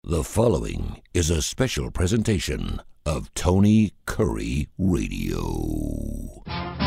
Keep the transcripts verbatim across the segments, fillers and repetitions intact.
The following is a special presentation of Tony Curry Radio.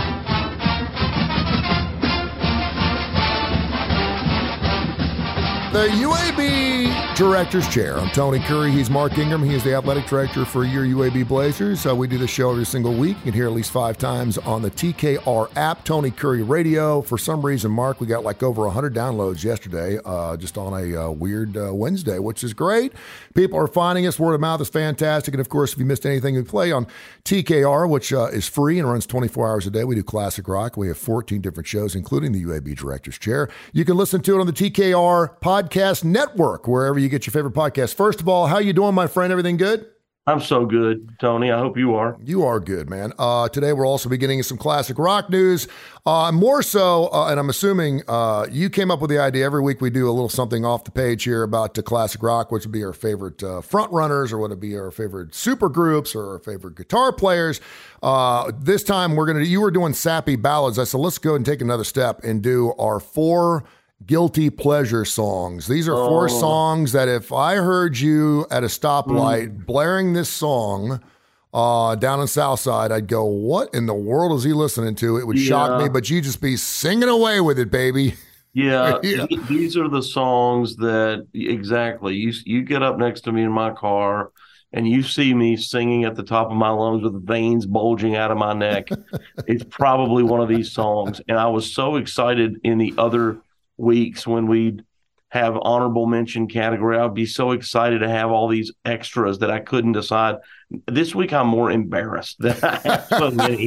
The U A B Director's Chair. I'm Tony Curry. He's Mark Ingram. He is the athletic director for your U A B Blazers. Uh, we do this show every single week. You can hear at least five times on the T K R app, Tony Curry Radio. For some reason, Mark, we got like over one hundred downloads yesterday, uh, just on a uh, weird uh, Wednesday, which is great. People are finding us. Word of mouth is fantastic. And, of course, if you missed anything, we play on T K R, which uh, is free and runs twenty-four hours a day. We do classic rock. We have fourteen different shows, including the U A B Director's Chair. You can listen to it on the T K R Podcast Network, wherever you get your favorite podcast. First of all, how you doing, my friend? Everything good? I'm so good, Tony. I hope you are. You are good, man. Uh, today, we're also beginning some classic rock news. Uh, more so, uh, and I'm assuming uh, you came up with the idea. Every week we do a little something off the page here about the classic rock, which would be our favorite uh, front runners, or would it be our favorite super groups, or our favorite guitar players. Uh, this time, we're gonna. You were doing sappy ballads. I said, let's go and take another step and do our four guilty pleasure songs. These are four oh. songs that if I heard you at a stoplight mm. blaring this song uh, down in Southside, I'd go, what in the world is he listening to? It would yeah. shock me, but you just be singing away with it, baby. Yeah, yeah. These are the songs that, exactly, you, you get up next to me in my car and you see me singing at the top of my lungs with veins bulging out of my neck. It's probably one of these songs. And I was so excited in the other weeks when we'd have honorable mention category. I'd be so excited to have all these extras that I couldn't decide. This week I'm more embarrassed that I have so many.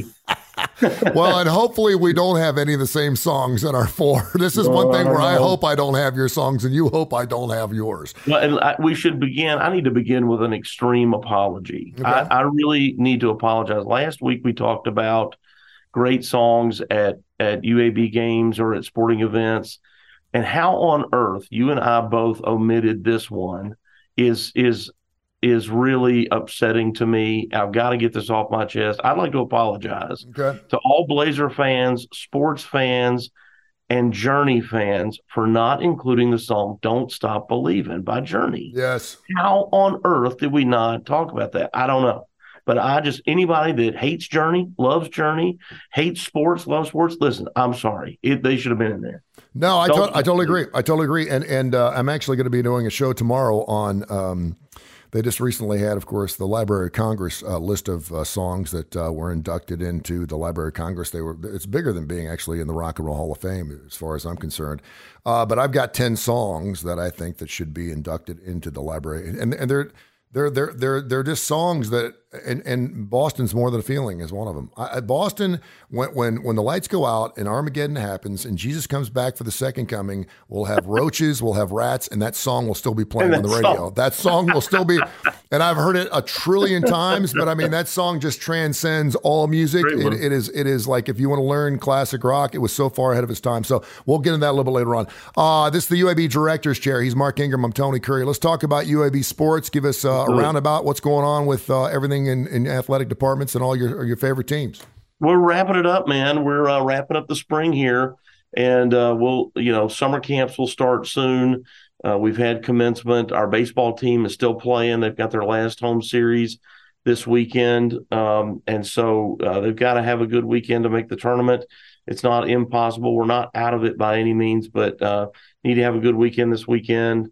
Well, and hopefully we don't have any of the same songs in our four. This is one thing where I hope I don't have your songs and you hope I don't have yours. Well, and I, we should begin. I need to begin with an extreme apology. Okay. I, I really need to apologize. Last week we talked about great songs at, at U A B games or at sporting events. And how on earth you and I both omitted this one is is is really upsetting to me. I've got to get this off my chest. I'd like to apologize okay. to all Blazer fans, sports fans, and Journey fans for not including the song "Don't Stop Believing" by Journey. Yes. How on earth did we not talk about that? I don't know. But I just, anybody that hates Journey, loves Journey, hates sports, loves sports, listen, I'm sorry. It, they should have been in there. No, I, to- I totally agree. I totally agree. And and uh, I'm actually going to be doing a show tomorrow on, um, they just recently had, of course, the Library of Congress uh, list of uh, songs that uh, were inducted into the Library of Congress. They were, it's bigger than being actually in the Rock and Roll Hall of Fame, as far as I'm concerned. Uh, but I've got ten songs that I think that should be inducted into the library. And, and they're, They're they're they're they're just songs that, and, and Boston's More Than a Feeling is one of them. I, Boston, when when when the lights go out and Armageddon happens and Jesus comes back for the second coming, we'll have roaches, we'll have rats, and that song will still be playing on the radio. Song. That song will still be, and I've heard it a trillion times. But I mean, that song just transcends all music. It, it is it is like if you want to learn classic rock, it was so far ahead of its time. So we'll get into that a little bit later on. Uh, this is the U A B Director's Chair. He's Mark Ingram. I'm Tony Curry. Let's talk about U A B sports. Give us uh, a roundabout what's going on with uh, everything in, in athletic departments and all your your favorite teams. We're wrapping it up, man. We're uh, wrapping up the spring here, and uh, we'll, you know, summer camps will start soon. Uh, we've had commencement. Our baseball team is still playing. They've got their last home series this weekend, um, and so uh, they've got to have a good weekend to make the tournament. It's not impossible. We're not out of it by any means, but uh, need to have a good weekend this weekend.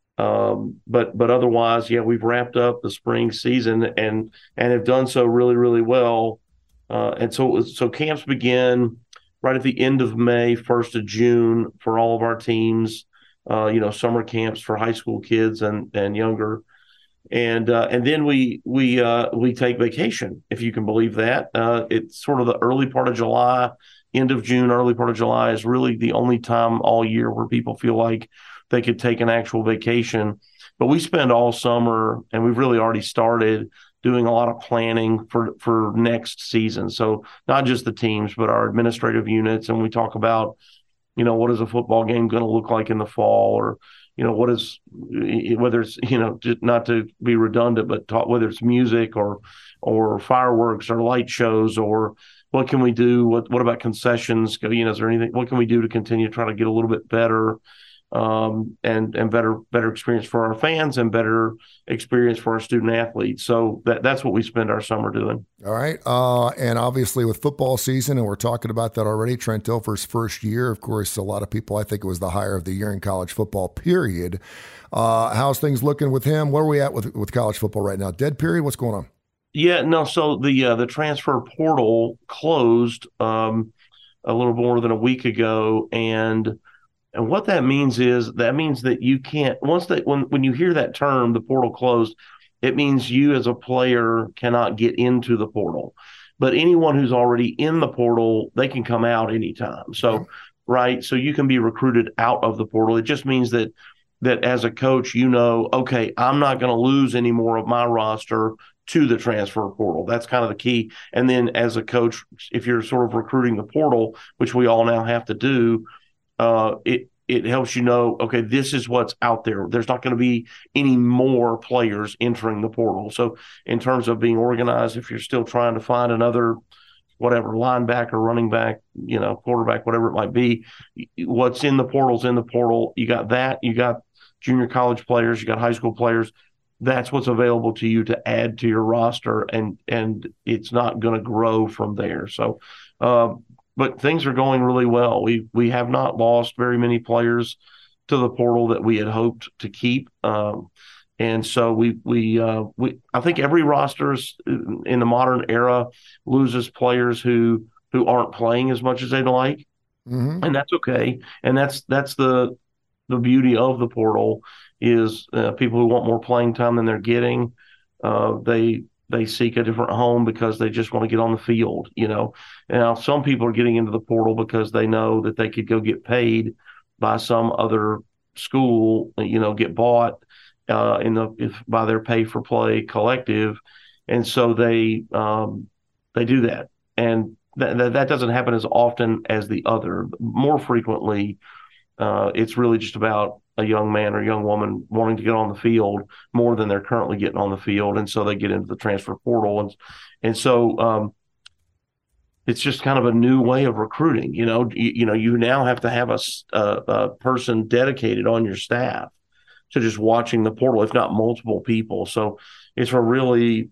Um, but but otherwise, yeah, we've wrapped up the spring season and and have done so really, really well. Uh, and so so camps begin right at the end of May, first of June for all of our teams. Uh, you know, summer camps for high school kids and and younger, and uh, and then we we uh, we take vacation, if you can believe that. Uh, it's sort of the early part of July, end of June, early part of July is really the only time all year where people feel like they could take an actual vacation. But we spend all summer, and we've really already started doing a lot of planning for, for next season. So not just the teams, but our administrative units. And we talk about, you know, what is a football game going to look like in the fall, or, you know, what is, whether it's, you know, just not to be redundant, but talk, whether it's music or, or fireworks or light shows, or what can we do? What, what about concessions? You know, is there anything, what can we do to continue to try to get a little bit better? um, and and better better experience for our fans and better experience for our student athletes. So that that's what we spend our summer doing. All right. Uh, and obviously with football season, and we're talking about that already, Trent Dilfer's first year, of course, a lot of people, I think it was the hire of the year in college football, period. Uh, how's things looking with him? Where are we at with, with college football right now? Dead period? What's going on? Yeah, no, so the uh, the transfer portal closed um, a little more than a week ago, and and what that means is that means that you can't once that when when you hear that term, the portal closed, it means you as a player cannot get into the portal. But anyone who's already in the portal, they can come out anytime. So, okay. Right, so you can be recruited out of the portal. It just means that that as a coach, you know, okay, I'm not going to lose any more of my roster to the transfer portal. That's kind of the key. And then as a coach, if you're sort of recruiting the portal, which we all now have to do, uh, it it helps you know, okay, this is what's out there. There's not going to be any more players entering the portal. So in terms of being organized, if you're still trying to find another whatever, linebacker, running back, you know, quarterback, whatever it might be, what's in the portal's in the portal. You got that. You got junior college players. You got high school players. That's what's available to you to add to your roster, and and it's not going to grow from there. So, uh, but things are going really well. We we have not lost very many players to the portal that we had hoped to keep, um, and so we we uh, we I think every roster in the modern era loses players who who aren't playing as much as they'd like, mm-hmm. and that's okay. And that's that's the the beauty of the portal. Is uh, people who want more playing time than they're getting, uh, they they seek a different home because they just want to get on the field, you know. Now, some people are getting into the portal because they know that they could go get paid by some other school, you know, get bought uh, in the if, by their pay for play collective, and so they um, they do that, and that that doesn't happen as often as the other. More frequently, uh, it's really just about a young man or young woman wanting to get on the field more than they're currently getting on the field. And so they get into the transfer portal. And, and so um, it's just kind of a new way of recruiting. You know, you, you know, you now have to have a, a, a person dedicated on your staff to just watching the portal, if not multiple people. So it's a really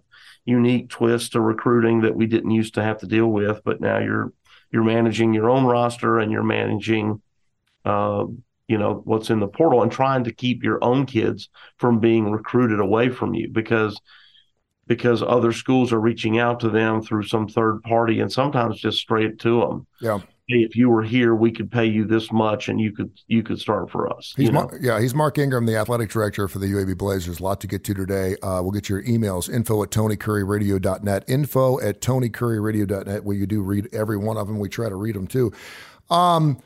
unique twist to recruiting that we didn't used to have to deal with, but now you're, you're managing your own roster and you're managing, uh, you know, what's in the portal and trying to keep your own kids from being recruited away from you because because other schools are reaching out to them through some third party and sometimes just straight to them. Yeah. Hey, if you were here, we could pay you this much and you could you could start for us. He's you know? Mar- yeah, he's Mark Ingram, the athletic director for the U A B Blazers. A lot to get to today. Uh, we'll get your emails, info at tony curry radio dot net, info at tony curry radio dot net, where you do read every one of them. We try to read them too. Um,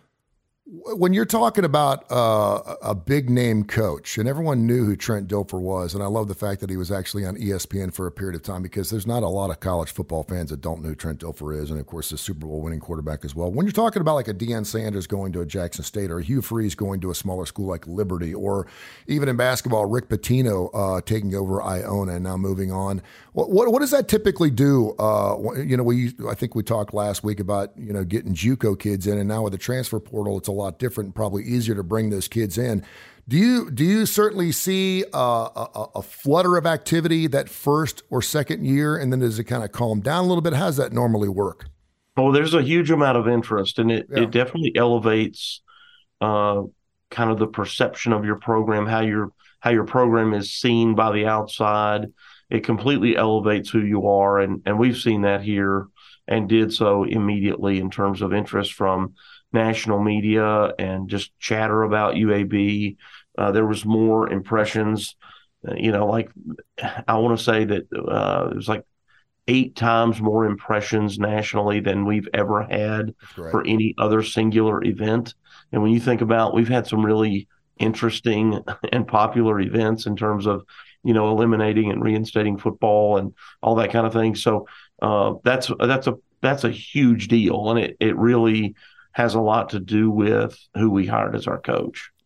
When you're talking about uh, a big name coach, and everyone knew who Trent Dilfer was, and I love the fact that he was actually on E S P N for a period of time because there's not a lot of college football fans that don't know who Trent Dilfer is, and of course the Super Bowl winning quarterback as well. When you're talking about like a Deion Sanders going to a Jackson State or a Hugh Freeze going to a smaller school like Liberty, or even in basketball, Rick Pitino uh, taking over Iona and now moving on, what what, what does that typically do? Uh, you know, we I think we talked last week about you know getting JUCO kids in, and now with the transfer portal, it's a lot different, probably easier to bring those kids in. Do you do you certainly see uh, a, a flutter of activity that first or second year, and then does it kind of calm down a little bit? How does that normally work? Oh, there's a huge amount of interest, and it, yeah. it definitely elevates uh, kind of the perception of your program, how your how your program is seen by the outside. It completely elevates who you are, and and we've seen that here and did so immediately in terms of interest from national media and just chatter about U A B. Uh, there was more impressions, uh, you know, like I want to say that uh, it was like eight times more impressions nationally than we've ever had for any other singular event. And when you think about, we've had some really interesting and popular events in terms of, you know, eliminating and reinstating football and all that kind of thing. So uh, that's that's a that's a huge deal, and it it really has a lot to do with who we hired as our coach.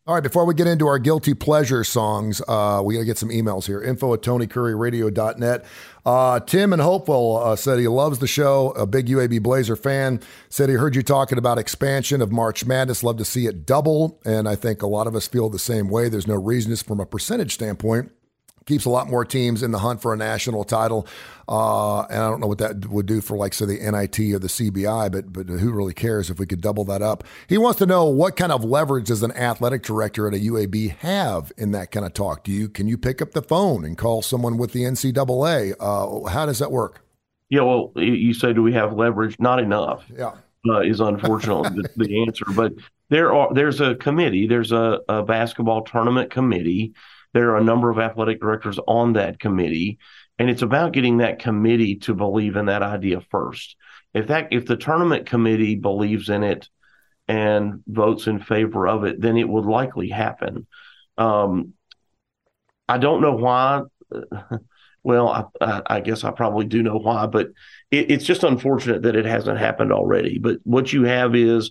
All right, before we get into our guilty pleasure songs, uh, we got to get some emails here. Info at tony curry radio dot net. Uh, Tim in Hopeful uh, said he loves the show, a big U A B Blazer fan, said he heard you talking about expansion of March Madness, love to see it double, and I think a lot of us feel the same way. There's no reason, just from a percentage standpoint, keeps a lot more teams in the hunt for a national title. Uh, and I don't know what that would do for, like, say, the N I T or the C B I, but but who really cares if we could double that up? He wants to know, what kind of leverage does an athletic director at a U A B have in that kind of talk? Do you Can you pick up the phone and call someone with the N C double A? Uh, how does that work? Yeah, well, you say, do we have leverage? Not enough. Yeah. Uh, is unfortunately the, the answer. But there are there's a committee. There's a, a basketball tournament committee. There are a number of athletic directors on that committee, and it's about getting that committee to believe in that idea first. If that if the tournament committee believes in it and votes in favor of it, then it would likely happen. Um, I don't know why. Well, I, I, I guess I probably do know why, but it, it's just unfortunate that it hasn't happened already. But what you have is,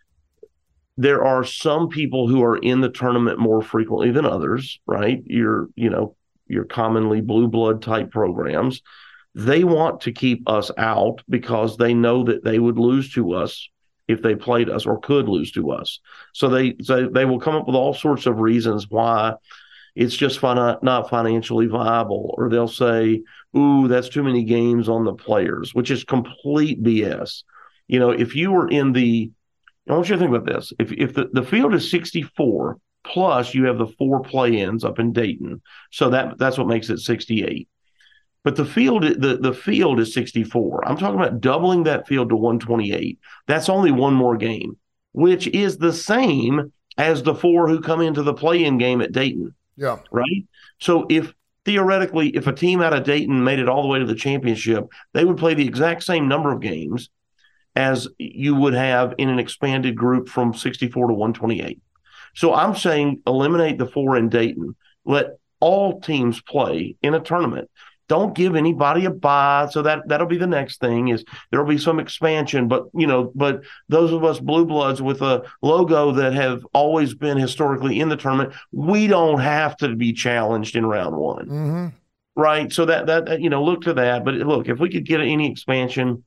there are some people who are in the tournament more frequently than others, right? You're, you know, your commonly blue blood type programs. They want to keep us out because they know that they would lose to us if they played us, or could lose to us. So they so they will come up with all sorts of reasons why it's just fin- not financially viable, or they'll say, ooh, that's too many games on the players, which is complete B S. You know, if you were in the, I want you to think about this. If if the, the field is sixty-four, plus you have the four play-ins up in Dayton, so that that's what makes it sixty-eight. But the field the, the field is sixty-four. I'm talking about doubling that field to one twenty-eight. That's only one more game, which is the same as the four who come into the play-in game at Dayton. Yeah. Right? So if theoretically, if a team out of Dayton made it all the way to the championship, they would play the exact same number of games as you would have in an expanded group from sixty-four to one twenty-eight. So I'm saying eliminate the four in Dayton. Let all teams play in a tournament. Don't give anybody a bye. So that, that'll be the next thing, is there'll be some expansion. But, you know, but those of us blue bloods with a logo that have always been historically in the tournament, we don't have to be challenged in round one. Mm-hmm. Right? So that, that, you know, look to that. But look, if we could get any expansion,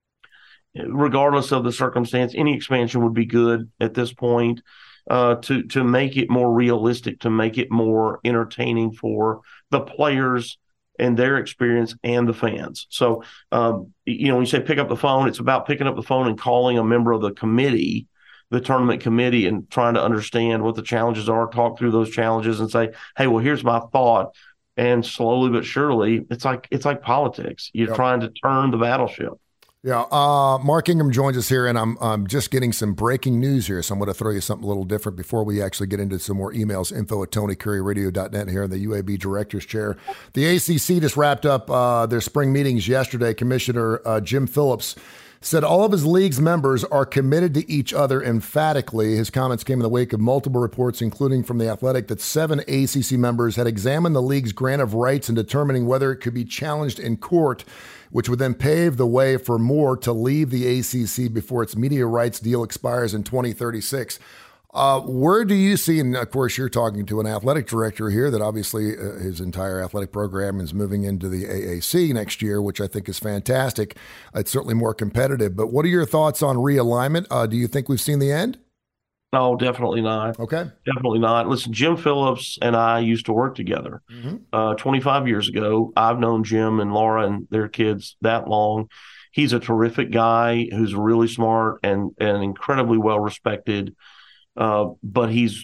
regardless of the circumstance, any expansion would be good at this point, uh, to to make it more realistic, to make it more entertaining for the players and their experience and the fans. So, um, you know, when you say pick up the phone, it's about picking up the phone and calling a member of the committee, the tournament committee, and trying to understand what the challenges are, talk through those challenges and say, hey, well, here's my thought. And slowly but surely, it's like it's like politics. You're yep. trying to turn the battleship. Yeah, uh, Mark Ingram joins us here, and I'm I'm just getting some breaking news here, so I'm going to throw you something a little different before we actually get into some more emails. Info at tony curry radio dot net here in the U A B Director's Chair. The A C C just wrapped up uh, their spring meetings yesterday. Commissioner uh, Jim Phillips said all of his league's members are committed to each other emphatically. His comments came in the wake of multiple reports, including from The Athletic, that seven A C C members had examined the league's grant of rights in determining whether it could be challenged in court, which would then pave the way for more to leave the A C C before its media rights deal expires in twenty thirty-six. Uh, where do you see, and of course you're talking to an athletic director here that obviously uh, his entire athletic program is moving into the A A C next year, which I think is fantastic. It's certainly more competitive, but what are your thoughts on realignment? Uh, do you think we've seen the end? No, definitely not. Okay. Definitely not. Listen, Jim Phillips and I used to work together mm-hmm. uh, twenty-five years ago. I've known Jim and Laura and their kids that long. He's a terrific guy who's really smart and, and incredibly well respected. Uh, but he's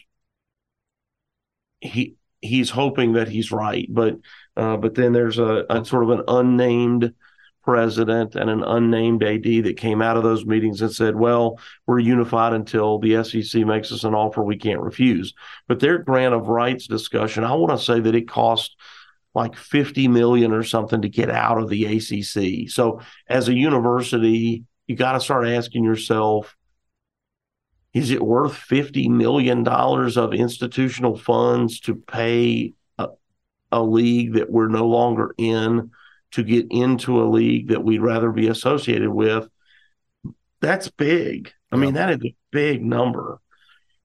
he he's hoping that he's right. But uh, but then there's a, a sort of an unnamed president and an unnamed A D that came out of those meetings and said, well, we're unified until the S E C makes us an offer we can't refuse. But their grant of rights discussion, I want to say that it cost like fifty million dollars or something to get out of the A C C. So as a university, you got to start asking yourself, is it worth fifty million dollars of institutional funds to pay a, a league that we're no longer in to get into a league that we'd rather be associated with? That's big. I mean, that is a big number.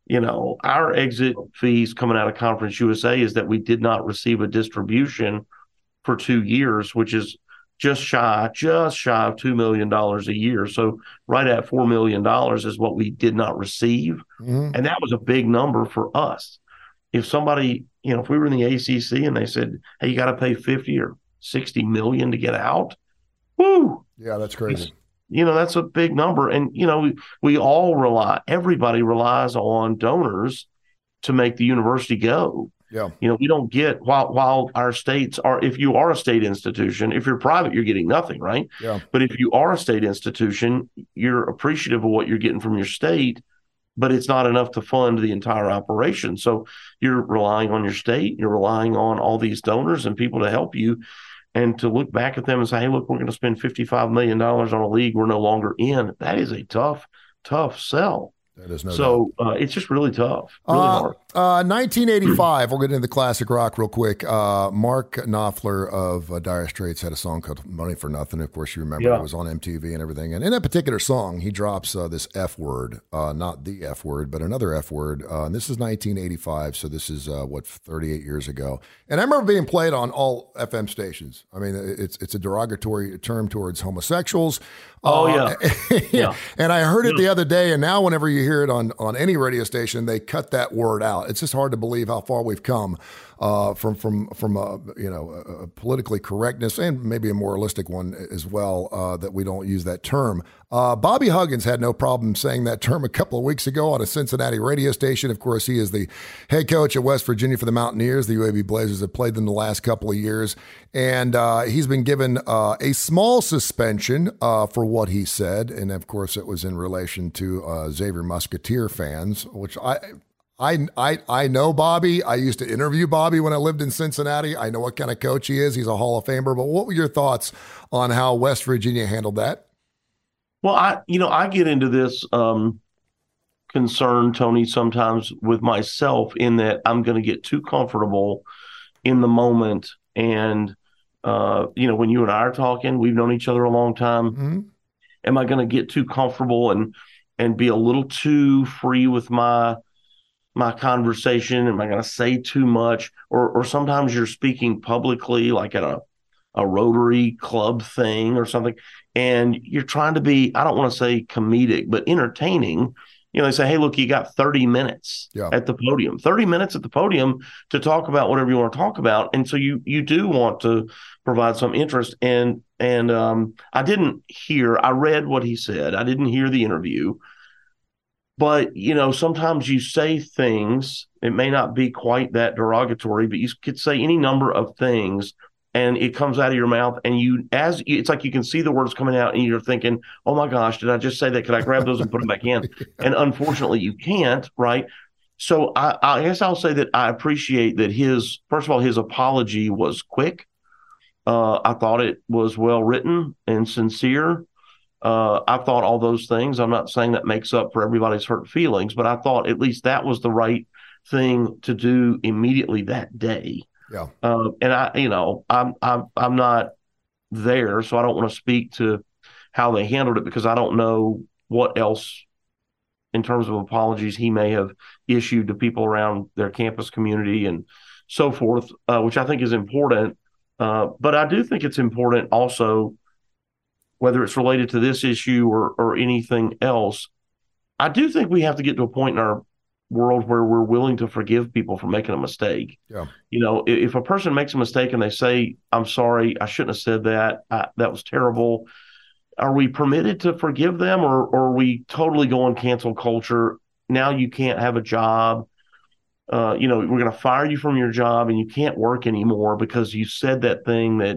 you know, our exit fees coming out of Conference U S A is that we did not receive a distribution for two years, which is just shy, just shy of two million dollars a year. So right at four million dollars is what we did not receive. Mm-hmm. And that was a big number for us. If somebody, you know, if we were in the A C C and they said, hey, you got to pay fifty or sixty million to get out, whoo. Yeah, that's crazy. It's, you know, that's a big number. And, you know, we, we all rely, everybody relies on donors to make the university go. Yeah. You know, we don't get, while while our states are, if you are a state institution, if you're private, you're getting nothing, right? Yeah. But if you are a state institution, you're appreciative of what you're getting from your state, but it's not enough to fund the entire operation. So you're relying on your state, you're relying on all these donors and people to help you. And to look back at them and say, hey, look, we're going to spend fifty-five million dollars on a league we're no longer in, that is a tough, tough sell. That is no so uh, it's just really tough, really uh, hard. Uh, nineteen eighty-five, we'll get into the classic rock real quick. Uh, Mark Knopfler of uh, Dire Straits had a song called Money for Nothing. Of course, you remember yeah. it was on M T V and everything. And in that particular song, he drops uh, this F word, uh, not the F word, but another F word. Uh, and this is nineteen eighty-five, so this is, uh, what, thirty-eight years ago. And I remember being played on all F M stations. I mean, it's it's a derogatory term towards homosexuals. Oh, uh, yeah. yeah. And I heard it yeah. the other day, and now whenever you hear it on, on any radio station, they cut that word out. It's just hard to believe how far we've come uh, from from from a, you know a politically correctness and maybe a moralistic one as well uh, that we don't use that term. Uh, Bobby Huggins had no problem saying that term a couple of weeks ago on a Cincinnati radio station. Of course, he is the head coach at West Virginia for the Mountaineers. The U A B Blazers have played them the last couple of years, and uh, he's been given uh, a small suspension uh, for what he said, and of course, it was in relation to uh, Xavier Musketeer fans, which I. I, I I know Bobby. I used to interview Bobby when I lived in Cincinnati. I know what kind of coach he is. He's a Hall of Famer. But what were your thoughts on how West Virginia handled that? Well, I you know, I get into this um, concern, Tony, sometimes with myself in that I'm going to get too comfortable in the moment. And, uh, you know, when you and I are talking, we've known each other a long time. Mm-hmm. Am I going to get too comfortable and and be a little too free with my my conversation? Am I going to say too much? Or or sometimes you're speaking publicly, like at a, a Rotary Club thing or something, and you're trying to be, I don't want to say comedic, but entertaining. You know, they say, hey, look, you got thirty minutes yeah. at the podium, thirty minutes at the podium to talk about whatever you want to talk about. And so you you do want to provide some interest. And, and um, I didn't hear, I read what he said. I didn't hear the interview. But, you know, sometimes you say things, it may not be quite that derogatory, but you could say any number of things and it comes out of your mouth and you, as it's like you can see the words coming out and you're thinking, oh my gosh, did I just say that? Could I grab those and put them back in? And unfortunately you can't, right? So I, I guess I'll say that I appreciate that his, first of all, his apology was quick. Uh, I thought it was well written and sincere. Uh, I thought all those things. I'm not saying that makes up for everybody's hurt feelings, but I thought at least that was the right thing to do immediately that day. Yeah. Uh, and I, you know, I'm I'm I'm not there, so I don't want to speak to how they handled it because I don't know what else in terms of apologies he may have issued to people around their campus community and so forth, uh, which I think is important. Uh, but I do think it's important also, whether it's related to this issue or or anything else, I do think we have to get to a point in our world where we're willing to forgive people for making a mistake. Yeah. You know, if, if a person makes a mistake and they say, I'm sorry, I shouldn't have said that, I, that was terrible, are we permitted to forgive them or, or are we totally going cancel culture? Now you can't have a job. Uh, you know, we're going to fire you from your job and you can't work anymore because you said that thing that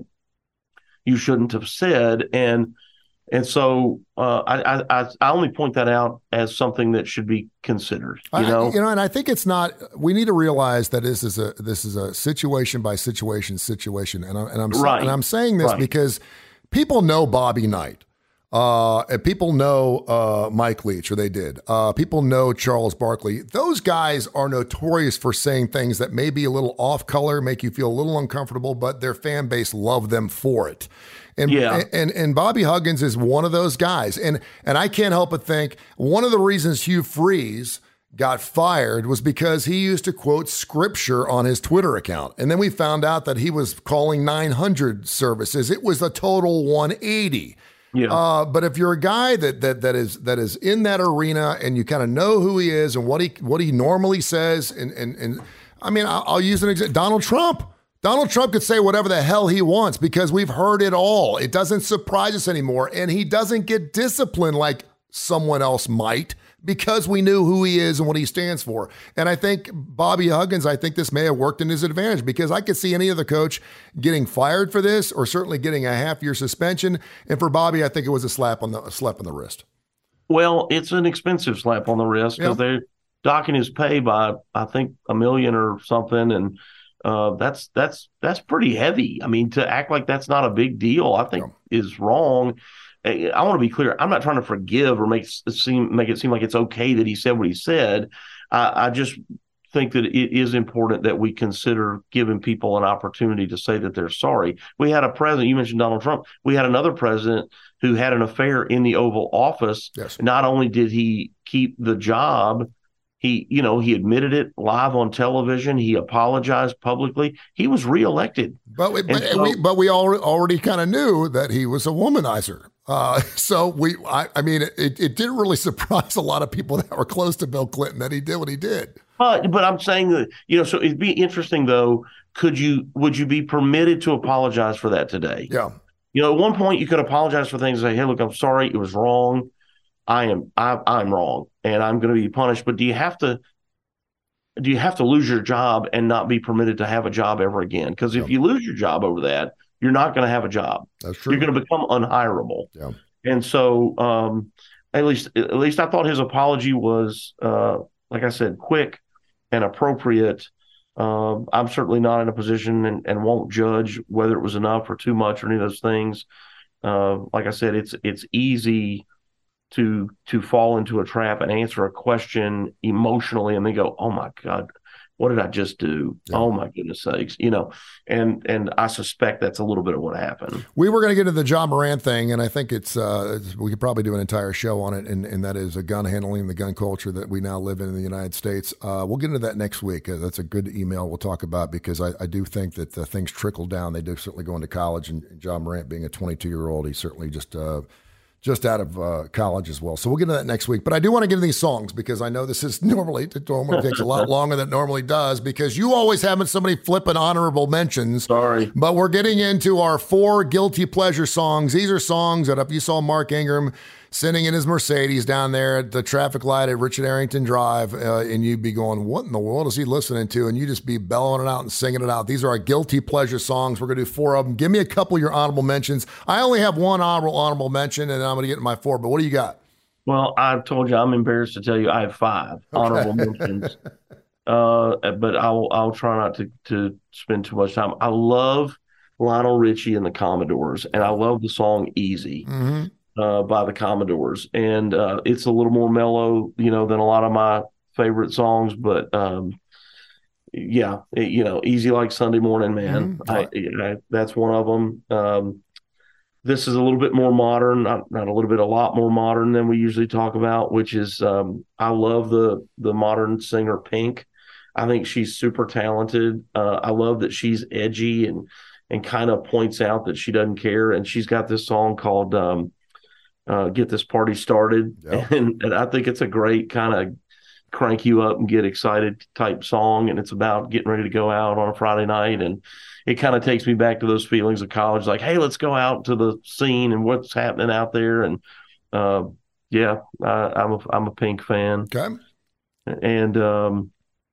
you shouldn't have said. And and so uh, I, I I only point that out as something that should be considered. You know, I, you know, and I think it's not. We need to realize that this is a this is a situation by situation situation, and I'm and I'm right. and I'm saying this right. because people know Bobby Knight. Uh, and people know uh, Mike Leach, or they did. Uh, people know Charles Barkley. Those guys are notorious for saying things that may be a little off color, make you feel a little uncomfortable, but their fan base love them for it. And, yeah. and and Bobby Huggins is one of those guys. And and I can't help but think one of the reasons Hugh Freeze got fired was because he used to quote scripture on his Twitter account. And then we found out that he was calling nine hundred services. It was a total one eighty. Yeah. Uh, but if you're a guy that that that is that is in that arena and you kind of know who he is and what he what he normally says, and and and I mean, I'll, I'll use an example. Donald Trump. Donald Trump could say whatever the hell he wants because we've heard it all. It doesn't surprise us anymore, and he doesn't get disciplined like someone else might, because we knew who he is and what he stands for. And I think Bobby Huggins, I think this may have worked in his advantage, because I could see any other coach getting fired for this, or certainly getting a half year suspension. And for Bobby, I think it was a slap on the a slap on the wrist. Well, it's an expensive slap on the wrist, because Yeah. they're docking his pay by, I think, a million or something. And uh, that's, that's, that's pretty heavy. I mean, to act like that's not a big deal, I think Yeah. is wrong. I want to be clear. I'm not trying to forgive or make it seem make it seem like it's okay that he said what he said. I, I just think that it is important that we consider giving people an opportunity to say that they're sorry. We had a president, you mentioned Donald Trump. We had another president who had an affair in the Oval Office. Yes. Not only did he keep the job, he, you know, he admitted it live on television. He apologized publicly. He was reelected. But we, but, so, we, but we all, already kind of knew that he was a womanizer. Uh, so we, I, I mean, it, it didn't really surprise a lot of people that were close to Bill Clinton that he did what he did. But, but I'm saying that, you know, so it'd be interesting though. Could you, would you be permitted to apologize for that today? Yeah. You know, at one point you could apologize for things and say, hey, look, I'm sorry. It was wrong. I am, I, I'm wrong and I'm going to be punished. But do you have to, do you have to lose your job and not be permitted to have a job ever again? Because if Yeah. you lose your job over that, you're not going to have a job. That's true. You're going to become unhireable. Yeah. And so, um, at least, at least I thought his apology was, uh, like I said, quick and appropriate. Um, I'm certainly not in a position and, and won't judge whether it was enough or too much or any of those things. Uh, like I said, it's it's easy to to fall into a trap and answer a question emotionally and then go, "Oh my God, what did I just do? Yeah. Oh my goodness sakes!" You know, and and I suspect that's a little bit of what happened. We were going to get into the John Morant thing, and I think it's uh, we could probably do an entire show on it, and, and that is a gun handling, the gun culture that we now live in in the United States. Uh, we'll get into that next week. Uh, that's a good email we'll talk about, because I, I do think that uh, things trickle down. They do certainly go into college, and John Morant being a twenty-two-year-old, he's certainly just uh, just out of uh, college as well. So we'll get into that next week. But I do want to get into these songs, because I know this is normally, it normally takes a lot longer than it normally does, because you always having somebody flipping honorable mentions. Sorry. But we're getting into our four guilty pleasure songs. These are songs that if you saw Mark Ingram sitting in his Mercedes down there at the traffic light at Richard Arrington Drive, uh, and you'd be going, what in the world is he listening to? And you just be bellowing it out and singing it out. These are our guilty pleasure songs. We're going to do four of them. Give me a couple of your honorable mentions. I only have one honorable honorable mention, and I'm going to get to my four. But what do you got? Well, I told you I'm embarrassed to tell you I have five honorable mentions. Uh, but I'll I'll try not to to spend too much time. I love Lionel Richie and the Commodores, and I love the song "Easy." Mm-hmm. Uh, by the Commodores, and uh, it's a little more mellow, you know, than a lot of my favorite songs. But um, yeah, it, you know, "Easy Like Sunday Morning, Man." Mm-hmm. I, I, that's one of them. Um, this is a little bit more modern, not, not a little bit, a lot more modern than we usually talk about. Which is, um, I love the the modern singer Pink. I think she's super talented. Uh, I love that she's edgy and and kind of points out that she doesn't care. And she's got this song called. Um, Uh, get this party started. Yep. And, and I think it's a great kind of crank you up and get excited type song. And it's about getting ready to go out on a Friday night. And it kind of takes me back to those feelings of college, like, hey, let's go out to the scene and what's happening out there. And uh, yeah, I, I'm a, I'm a Pink fan. Okay. And um,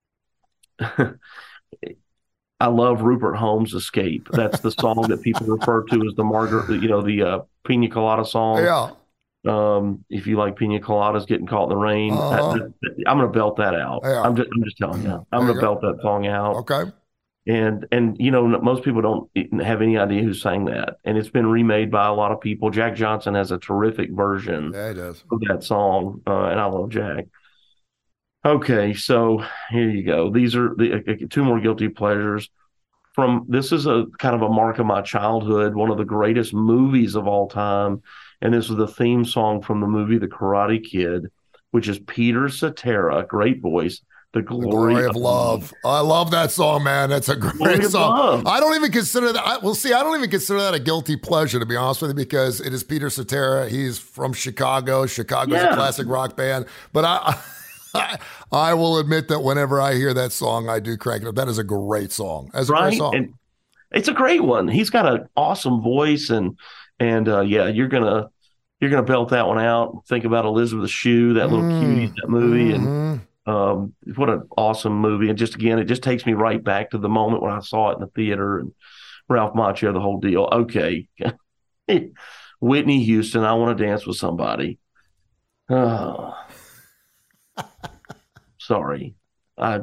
I love Rupert Holmes' Escape. That's the song that people refer to as the Margaret, you know, the uh, Pina Colada song. Yeah. Um, if you like pina coladas, getting caught in the rain, Uh-huh. I, I'm going to belt that out. Yeah. I'm just, I'm just telling you, I'm going to belt that song out. Okay. And, and, you know, most people don't have any idea who sang that. And it's been remade by a lot of people. Jack Johnson has a terrific version Yeah, it does. of that song. Uh, and I love Jack. Okay. So here you go. These are the uh, two more guilty pleasures from, this is a kind of a mark of my childhood, one of the greatest movies of all time. And this was the theme song from the movie The Karate Kid. which is Peter Cetera, great voice. The Glory, the glory of, of love. love. I love that song, man. That's a great song. Love. I don't even consider that. I, well, see, I don't even consider that a guilty pleasure, to be honest with you, because it is Peter Cetera. He's from Chicago. Chicago's yeah. a classic rock band. But I, I, I will admit that whenever I hear that song, I do crank it up. That is a great song. That's a right? great song. And it's a great one. He's got an awesome voice, and and uh, yeah, you're gonna you're gonna belt that one out. Think about Elizabeth Shue, that little mm, cutie, that movie, mm-hmm. and. Um, what an awesome movie. And just again, it just takes me right back to the moment when I saw it in the theater and Ralph Macchio, the whole deal. Okay. Whitney Houston, I Want to Dance with Somebody. Oh. Sorry. I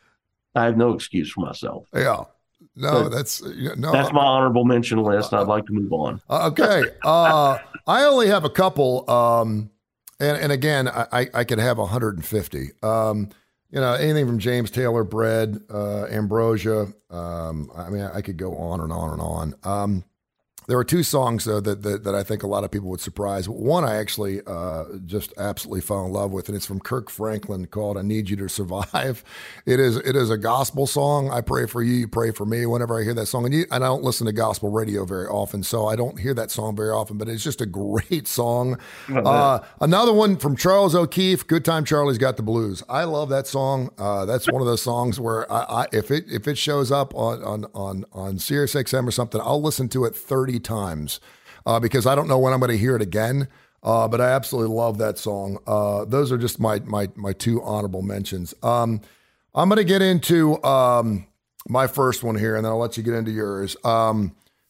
I have no excuse for myself. Yeah. No, but that's no. That's my honorable mention list. Uh, I'd like to move on. Okay. Uh, I only have a couple. Um, And and again, I, I could have one hundred fifty. Um, you know, anything from James Taylor, Bread, uh, Ambrosia. Um, I mean, I could go on and on and on. Um, there were two songs, though, that, that that I think a lot of people would surprise. One I actually uh, just absolutely fell in love with, and it's from Kirk Franklin called I Need You to Survive. It is it is a gospel song. I pray for you, you pray for me whenever I hear that song. And, you, and I don't listen to gospel radio very often, so I don't hear that song very often, but it's just a great song. Uh, another one from Charles O'Keefe, Good Time Charlie's Got the Blues. I love that song. Uh, that's one of those songs where I, I if it if it shows up on, on, on, on Sirius X M or something, I'll listen to it thirty times uh, because I don't know when I'm going to hear it again. Uh, but I absolutely love that song. Uh, those are just my my my two honorable mentions. Um, I'm going to get into um, my first one here, and then I'll let you get into yours. Um,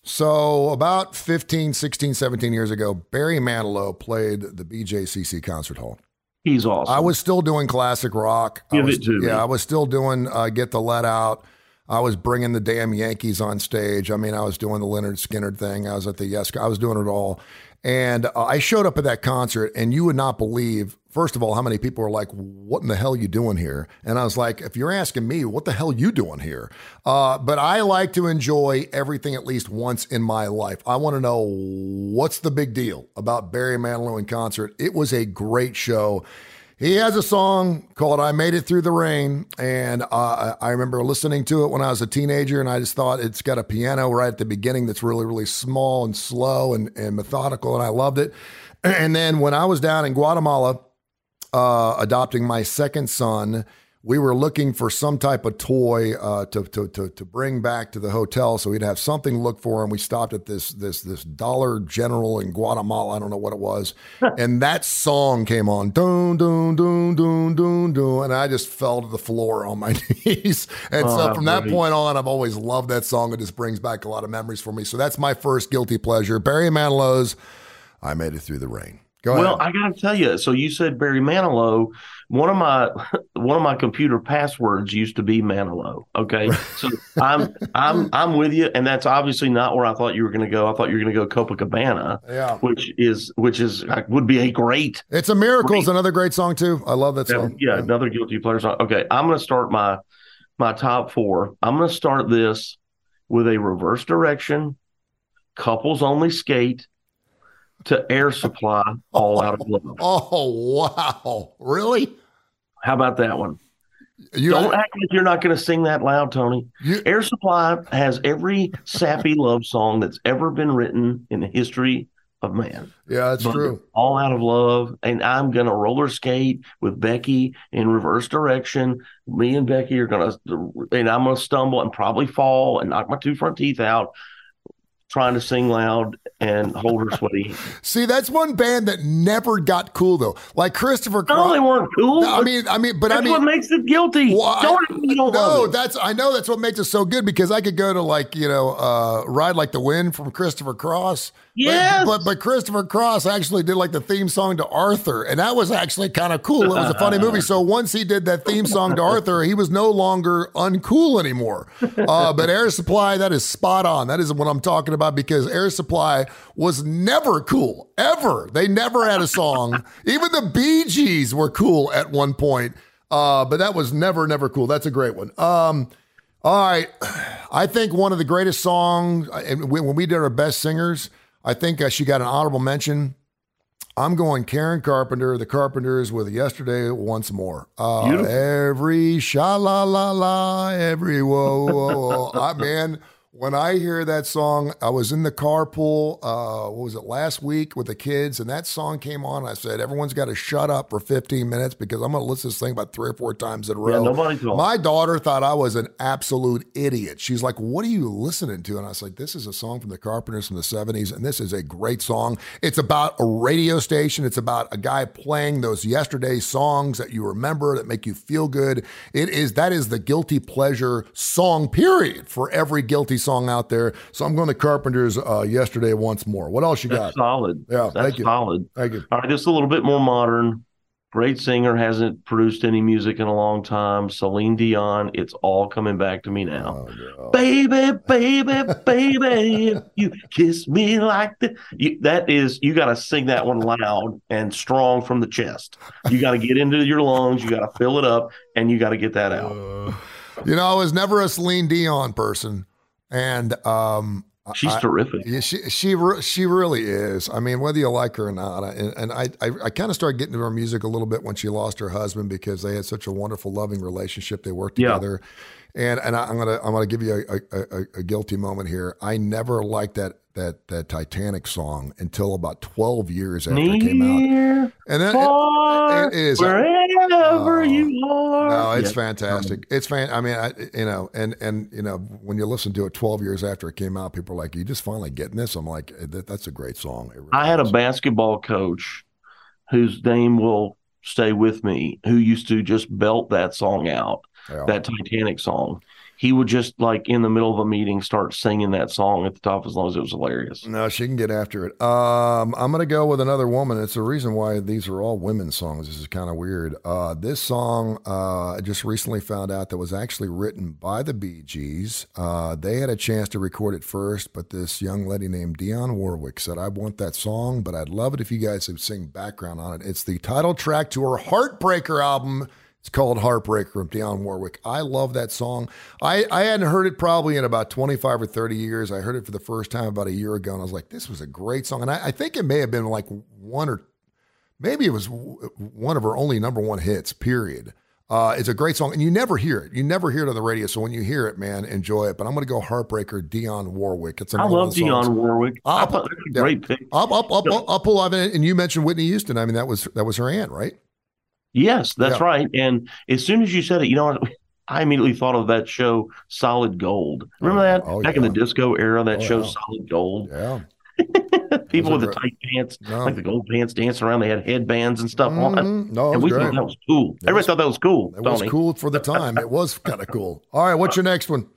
so about fifteen, sixteen, seventeen years ago, Barry Manilow played the B J C C Concert Hall. He's awesome. I was still doing classic rock. Give I was, it to me. Yeah, I was still doing uh, Get the Let Out. I was bringing the damn Yankees on stage. I mean, I was doing the Leonard Skinner thing. I was at the Yes. I was doing it all. And uh, I showed up at that concert, and you would not believe, first of all, how many people were like, what in the hell are you doing here? And I was like, if you're asking me, what the hell are you doing here? Uh, but I like to enjoy everything at least once in my life. I want to know what's the big deal about Barry Manilow in concert. It was a great show. He has a song called I Made It Through the Rain, and uh, I remember listening to it when I was a teenager, and I just thought it's got a piano right at the beginning that's really, really small and slow and, and methodical, and I loved it. And then when I was down in Guatemala uh, adopting my second son, we were looking for some type of toy uh, to, to to to bring back to the hotel, so we'd have something to look for. And we stopped at this this this Dollar General in Guatemala. I don't know what it was, and that song came on, dun dun dun dun dun dun, and I just fell to the floor on my knees. And oh, so from that point on, I've always loved that song. It just brings back a lot of memories for me. So that's my first guilty pleasure, Barry Manilow's "I Made It Through the Rain." Go well, ahead. I got to tell you. So you said Barry Manilow. One of my one of my computer passwords used to be Manilow. Okay, so I'm I'm I'm with you, and that's obviously not where I thought you were going to go. I thought you were going to go Copacabana, yeah, which is which is would be a great. It's a Miracle. It's another great song too. I love that song. Yeah, yeah. Another guilty pleasure song. Okay, I'm going to start my my top four. I'm going to start this with a Reverse Direction, Couples Only Skate, to Air Supply, All Out of Love. Oh, wow. Really? How about that one? You, Don't act like you're not going to sing that loud, Tony. You, Air Supply has every sappy love song that's ever been written in the history of man. Yeah, that's but true. All Out of Love. And I'm going to roller skate with Becky in Reverse Direction. Me and Becky are going to, and I'm going to stumble and probably fall and knock my two front teeth out, trying to sing loud and hold her sweaty. See, that's one band that never got cool though. Like Christopher Cross. No, they weren't cool. I mean, I mean, but that's I mean, what makes it guilty. Well, don't, I, you don't no, that's I know that's what makes it so good because I could go to like you know, uh, Ride Like the Wind from Christopher Cross. Yes. But, but but Christopher Cross actually did like the theme song to Arthur, and that was actually kind of cool. It was a funny movie. So once he did that theme song to Arthur, he was no longer uncool anymore. Uh, but Air Supply, that is spot on. That is what I'm talking about because Air Supply was never cool, ever. They never had a song. Even the Bee Gees were cool at one point, uh, but that was never, never cool. That's a great one. Um, all right. I think one of the greatest songs, and when we did our best singers, I think uh, she got an honorable mention. I'm going Karen Carpenter, the Carpenters with Yesterday Once More. Uh, Beautiful. every sha-la-la-la, every whoa, whoa, whoa. I, man, when I hear that song, I was in the carpool, uh, what was it, last week with the kids, and that song came on, and I said, everyone's got to shut up for fifteen minutes because I'm going to listen to this thing about three or four times in a row. Yeah, nobody told. My daughter thought I was an absolute idiot. She's like, what are you listening to? And I was like, this is a song from the Carpenters from the seventies, and this is a great song. It's about a radio station. It's about a guy playing those yesterday songs that you remember that make you feel good. It is, that is the guilty pleasure song, period, for every guilty song out there. So I'm going to Carpenters uh, Yesterday Once More. What else you got? That's solid. Yeah, That's thank you. solid. Thank you. All right, just a little bit more modern. Great singer, hasn't produced any music in a long time. Celine Dion, it's all coming back to me now. Oh, no. Baby, baby, baby, if you kiss me like that. You, that is, you got to sing that one loud and strong from the chest. You got to get into your lungs, you got to fill it up, and you got to get that out. Uh, you know, I was never a Celine Dion person. And um, she's I, terrific. Yeah, she she she really is. I mean, whether you like her or not. And, and I I, I kind of started getting into her music a little bit when she lost her husband because they had such a wonderful, loving relationship. They worked together. Yeah. And and I, I'm gonna I'm gonna give you a, a, a, a guilty moment here. I never liked that that that Titanic song until about twelve years after Near, it came out. And then far, it, it is wherever uh, you are. No, it's yeah. fantastic. It's fan. I mean, I, you know, and and you know, when you listen to it twelve years after it came out, people are like, "You just finally getting this?" I'm like, that, "That's a great song." Really I had is. a basketball coach whose name will stay with me, who used to just belt that song out. Yeah. That Titanic song. He would just, like, in the middle of a meeting, start singing that song at the top as long as it was hilarious. No, she can get after it. Um, I'm going to go with another woman. It's the reason why these are all women's songs. This is kind of weird. Uh, this song, uh, I just recently found out that was actually written by the Bee Gees. Uh, they had a chance to record it first, but this young lady named Dionne Warwick said, I want that song, but I'd love it if you guys would sing background on it. It's the title track to her Heartbreaker album. It's called Heartbreaker from Dionne Warwick. I love that song. I, I hadn't heard it probably in about twenty-five or thirty years. I heard it for the first time about a year ago, and I was like, this was a great song. And I, I think it may have been like one or maybe it was one of her only number one hits, period. Uh, it's a great song, and you never hear it. You never hear it on the radio. So when you hear it, man, enjoy it. But I'm going to go Heartbreaker, Dionne Warwick. It's I love Dionne Warwick. I'll, I thought that's a great pick. I'll, I'll, I'll, I'll, I'll pull out it. And you mentioned Whitney Houston. I mean, that was that was her aunt, right? Yes, that's yeah. right. And as soon as you said it, you know what? I immediately thought of that show, Solid Gold. Remember that? Oh, Back yeah. in the disco era, that oh, show, yeah. Solid Gold. Yeah. People with the great. tight pants, no. like the gold pants, dancing around. They had headbands and stuff mm-hmm. on. No, and we great. thought that was cool. It Everybody was, thought that was cool. It Tony. was cool for the time. It was kind of cool. All right, what's your next one?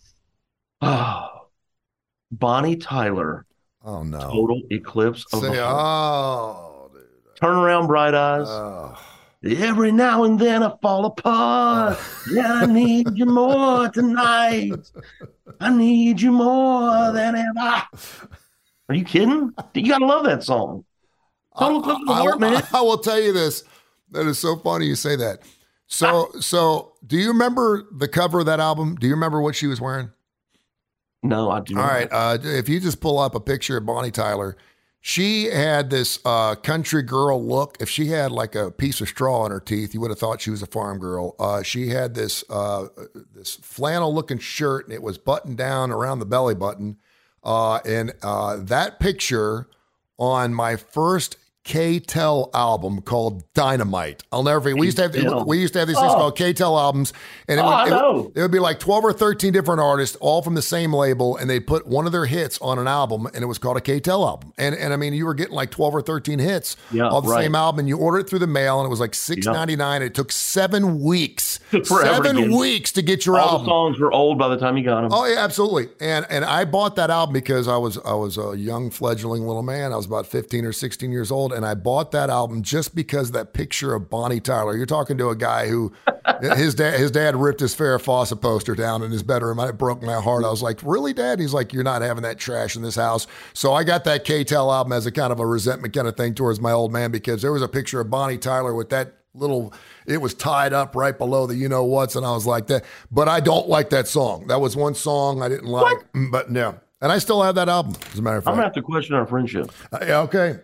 Oh, Bonnie Tyler. Oh, no. Total Eclipse of Say, the Heart. oh, dude. Turn around, bright eyes. Oh. Every now and then I fall apart. Yeah, I need you more tonight. I need you more than ever. Are you kidding? You gotta love that song. Total Eclipse of the Heart, man. I, I will tell you this. That is so funny you say that. So, so do you remember the cover of that album? Do you remember what she was wearing? No, I do. All right. Uh, if you just pull up a picture of Bonnie Tyler, she had this uh, country girl look. If she had like a piece of straw in her teeth, you would have thought she was a farm girl. Uh, she had this uh, this flannel looking shirt, and it was buttoned down around the belly button. Uh, and uh, that picture on my first K-Tel album called Dynamite. I'll never forget. We used to have we used to have these things oh. called K-Tel albums, and it, oh, would, it, would, would, it would be like twelve or thirteen different artists, all from the same label, and they'd put one of their hits on an album, and it was called a K-Tel album. And and I mean, you were getting like twelve or thirteen hits yeah, of the right. same album, and you ordered it through the mail, and it was like six ninety-nine. It took seven weeks, seven again. weeks to get your all album. The songs were old by the time you got them. Oh yeah, absolutely. And and I bought that album because I was I was a young fledgling little man. I was about fifteen or sixteen years old, and I bought that album just because of that picture of Bonnie Tyler. You're talking to a guy who his dad his dad ripped his Farrah Fawcett poster down in his bedroom. It broke my heart. I was like, really, Dad? He's like, you're not having that trash in this house. So I got that K-Tel album as a kind of a resentment kind of thing towards my old man, because there was a picture of Bonnie Tyler with that little, it was tied up right below the you know what's, and I was like that. But I don't like that song. That was one song I didn't like, what? But no. And I still have that album, as a matter of fact. I'm going to have to question our friendship. Uh, yeah, okay.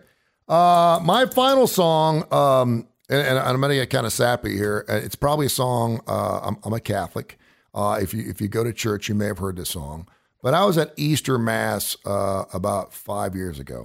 Uh, my final song, um, and, and I'm going to get kind of sappy here. It's probably a song. Uh, I'm, I'm a Catholic. Uh, if you if you go to church, you may have heard this song. But I was at Easter Mass uh, about five years ago,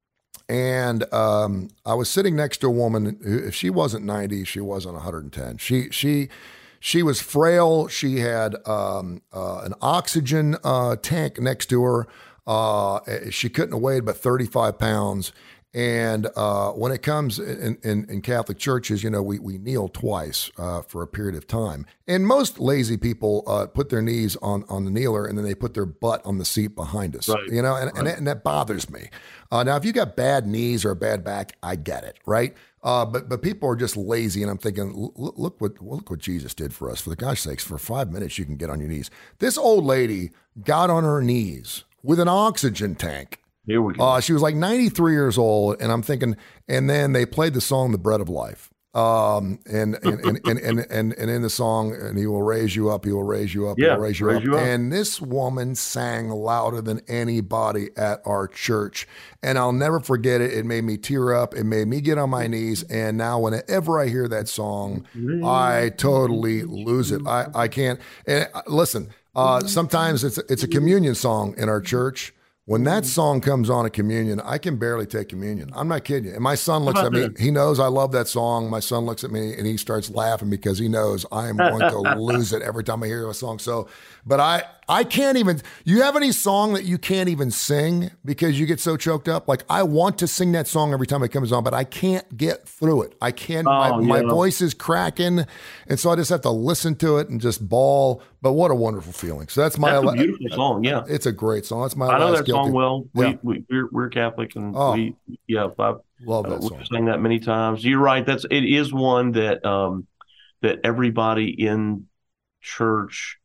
and um, I was sitting next to a woman who, if she wasn't ninety, she wasn't one hundred ten. She she she was frail. She had um, uh, an oxygen uh, tank next to her. Uh, she couldn't have weighed but thirty-five pounds. And uh, when it comes in, in, in Catholic churches, you know, we, we kneel twice uh, for a period of time. And most lazy people uh, put their knees on, on the kneeler and then they put their butt on the seat behind us, right. you know, and, right. and, that, and that bothers me. Uh, now, if you got bad knees or a bad back, I get it, right? Uh, but but people are just lazy, and I'm thinking, look, look what look what Jesus did for us. For the gosh sakes, for five minutes you can get on your knees. This old lady got on her knees with an oxygen tank. Here we go. Uh, she was like ninety-three years old, and I'm thinking, and then they played the song "The Bread of Life," um, and, and, and, and, and, and, and in the song, and he will raise you up, he will raise you up, yeah, he will raise you, raise up. you up. And this woman sang louder than anybody at our church, and I'll never forget it. It made me tear up. It made me get on my knees, and now whenever I hear that song, I totally lose it. I, I can't. And listen, uh, sometimes it's it's a communion song in our church. When that song comes on at communion, I can barely take communion. I'm not kidding you. And my son looks at me. He knows I love that song. My son looks at me and he starts laughing because he knows I am going to lose it every time I hear a song. So, but I, I can't even, you have any song that you can't even sing because you get so choked up? Like I want to sing that song every time it comes on, but I can't get through it. I can't, oh, my, yeah. my voice is cracking. And so I just have to listen to it and just bawl. But what a wonderful feeling. So that's my, that's a beautiful song. Yeah. It's a great song. That's my, I know last that guilty. song well. Yeah. We, we, we're, we're Catholic and Oh, we, yeah, I love that uh, song. We've sang that many times. You're right. That's, it is one that, um, that everybody in church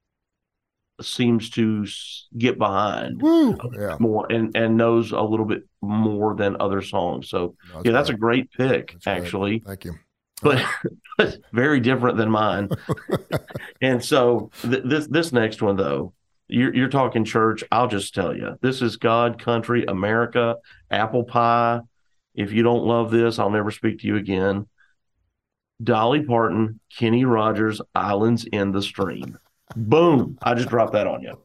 seems to get behind Woo, yeah. more and, and knows a little bit more than other songs. So no, that's yeah, that's great. a great pick, That's actually. Great. Thank you. But, but very different than mine. And so th- this this next one though, you're you're talking church. I'll just tell you, this is God, Country, America, Apple Pie. If you don't love this, I'll never speak to you again. Dolly Parton, Kenny Rogers, Islands in the Stream. Boom! I just dropped that on you.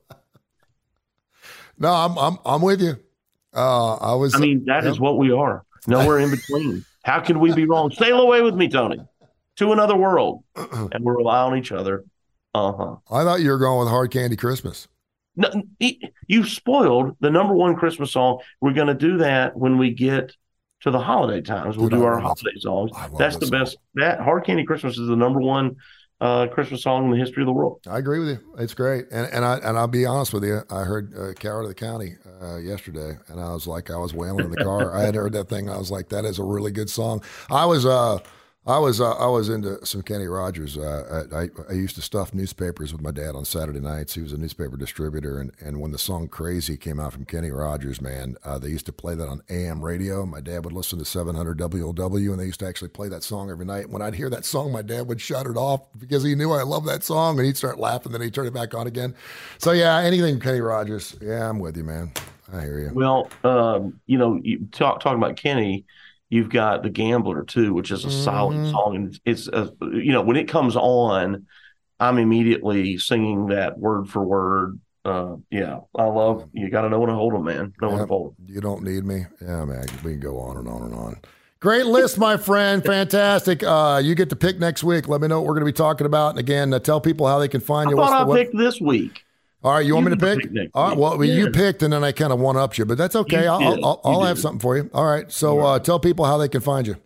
No, I'm I'm I'm with you. Uh, I was. I mean, that yep. is what we are. Nowhere in between. How can we be wrong? Sail away with me, Tony, to another world, and we'll rely on each other. Uh huh. I thought you were going with Hard Candy Christmas. No, you spoiled the number one Christmas song. We're going to do that when we get to the holiday times. We'll Dude, do I our love holiday songs. I love That's the that best. That Hard Candy Christmas is the number one uh, Christmas song in the history of the world. I agree with you. It's great, and and I and I'll be honest with you. I heard uh, Coward of the County uh, yesterday, and I was like, I was wailing in the car. I had heard that thing. I was like, that is a really good song. I was uh, I was uh, I was into some Kenny Rogers. Uh, I, I I used to stuff newspapers with my dad on Saturday nights. He was a newspaper distributor, and, and when the song "Crazy" came out from Kenny Rogers, man, uh, they used to play that on A M radio. My dad would listen to seven hundred W O W, and they used to actually play that song every night. When I'd hear that song, my dad would shut it off because he knew I loved that song, and he'd start laughing. Then he'd turn it back on again. So yeah, anything Kenny Rogers. Yeah, I'm with you, man. I hear you. Well, um, you know, you talk talking about Kenny. You've got The Gambler, too, which is a mm-hmm. solid song. And it's, a, you know, when it comes on, I'm immediately singing that word for word. Uh, yeah, I love, you got to know when to hold them, man. Know yeah, when to hold them. You don't need me. Yeah, man, we can go on and on and on. Great list, my friend. Fantastic. Uh, you get to pick next week. Let me know what we're going to be talking about. And again, uh, tell people how they can find I you. thought What's I the, what? picked this week. All right, you, you want me to pick? pick All right, well, well yeah. you picked, and then I kind of one-upped you, but that's okay. You I'll, did. I'll, I'll you have did. something for you. All right, so uh, tell people how they can find you.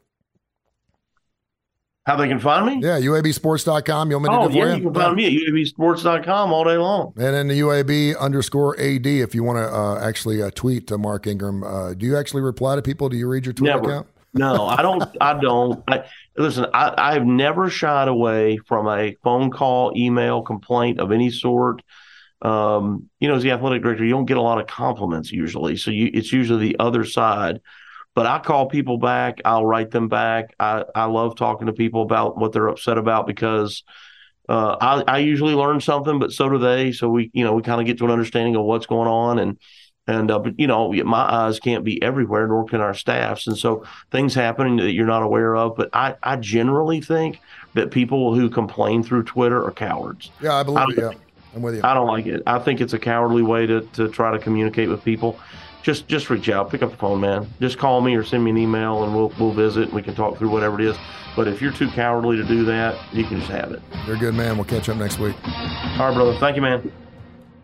How they can find me? Yeah, U A B sports dot com. You want me to oh, do it for yeah, you? you can find yeah. me at U A B sports dot com all day long. And then the U A B underscore A D if you want to uh, actually uh, tweet to Mark Ingram. Uh, do you actually reply to people? Do you read your Twitter Never. account? No, I don't. I don't. I, listen, I, I've never shied away from a phone call, email, complaint of any sort. Um, you know, as the athletic director, you don't get a lot of compliments usually. So you, it's usually the other side. But I call people back. I'll write them back. I, I love talking to people about what they're upset about because uh, I, I usually learn something, but so do they. So we, you know, we kind of get to an understanding of what's going on. And And, uh, but, you know, my eyes can't be everywhere, nor can our staff's. And so things happen that you're not aware of. But I, I generally think that people who complain through Twitter are cowards. Yeah, I believe I it. Yeah, I'm with you. I don't like it. I think it's a cowardly way to, to try to communicate with people. Just just reach out, pick up the phone, man. Just call me or send me an email, and we'll we'll visit. And we can talk through whatever it is. But if you're too cowardly to do that, you can just have it. You're a good man. We'll catch up next week. All right, brother. Thank you, man.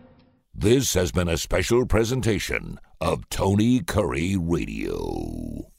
This has been a special presentation of Tony Curry Radio.